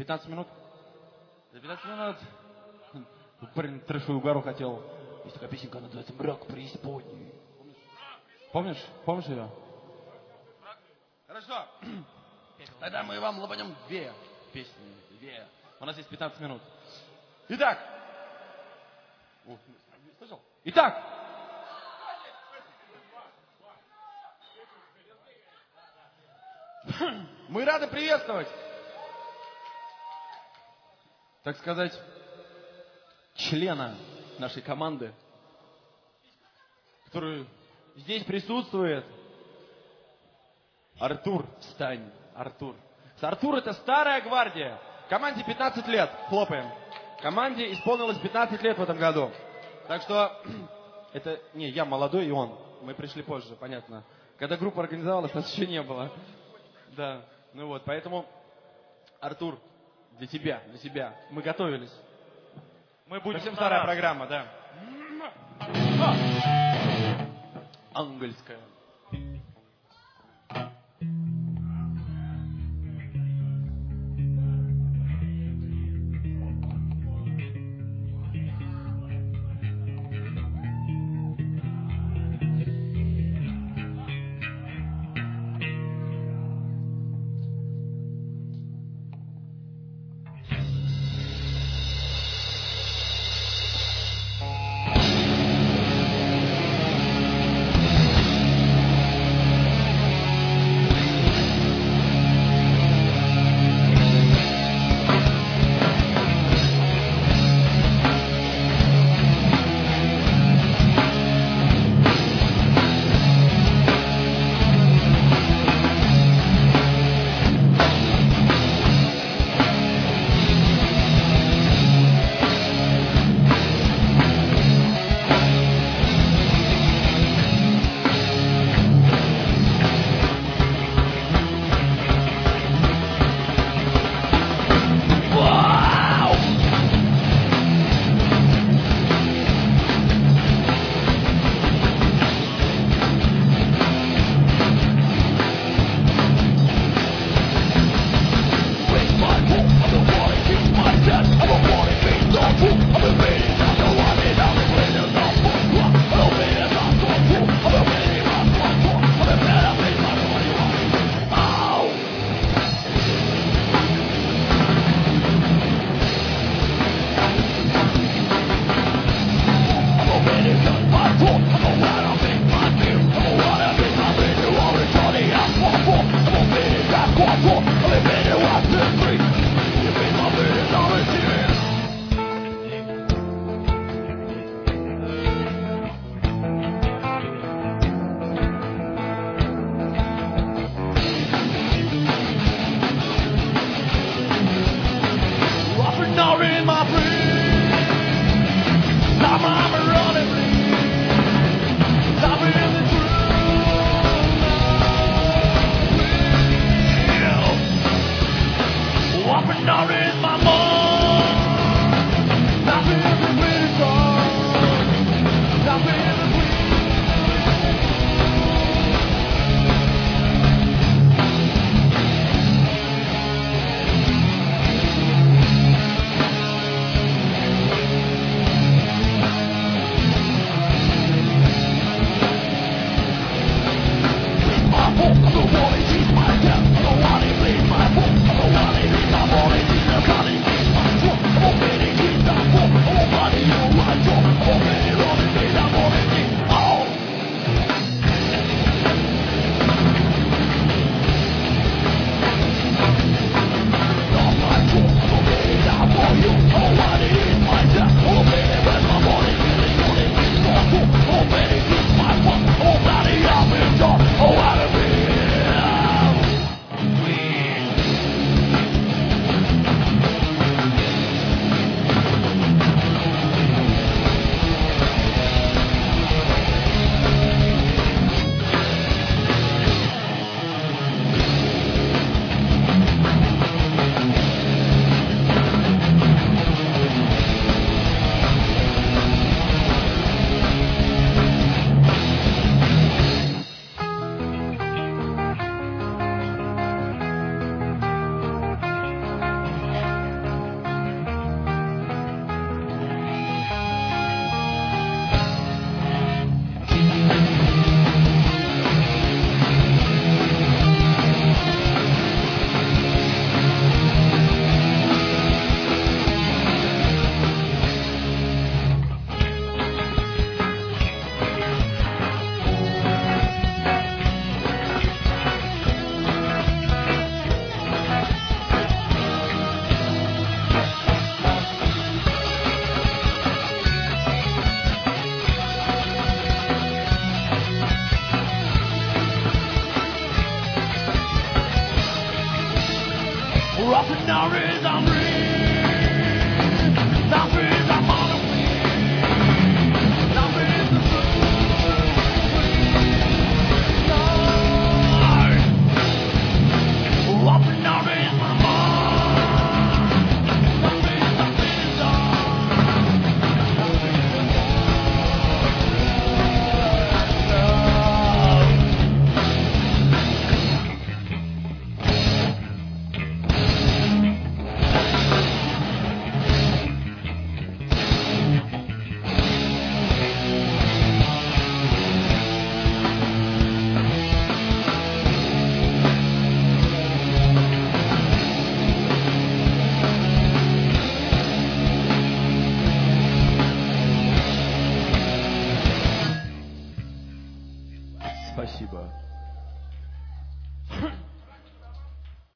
15 минут? За 15 минут? Парень трэшевую угару хотел. Есть такая песенка, называется «Мрак преисподней». Помнишь? Помнишь ее? Хорошо. Тогда мы вам лобанем 2 песни. 2. У нас есть 15 минут. Итак. Слышал? Итак. Мы рады приветствовать, так сказать, члена нашей команды, который здесь присутствует. Артур, встань, Артур. Артур — это старая гвардия. Команде 15 лет. Хлопаем. Команде исполнилось 15 лет в этом году. Так что это не я молодой, и он. Мы пришли позже, понятно. Когда группа организовалась, нас еще не было. Да, ну вот, поэтому, Артур, для тебя. Мы готовились. Мы будем совсем старая программа, да. Ангельская. Calling free, I'm free.